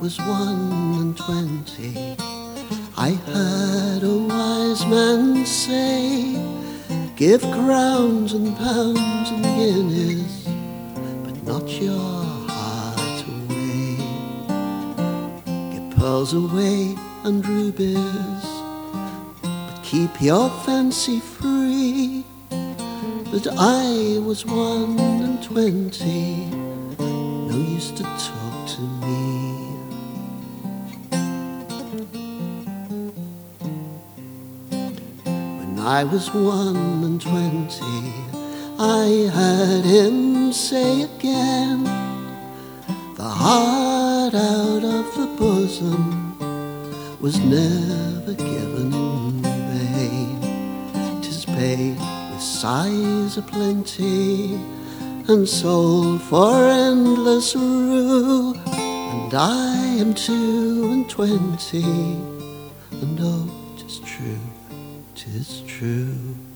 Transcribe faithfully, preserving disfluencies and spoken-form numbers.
was one and twenty, I heard a wise man say, give crowns and pounds and guineas, but not your heart away. Give pearls away and rubies, but keep your fancy free. But I was one and twenty, no use to talk to me. When I was one and twenty, I heard him say again, the heart out of the bosom was never given in vain. 'Tis paid with sighs aplenty and sold for endless rue, and I am two and twenty, and oh, 'tis true, 'tis true.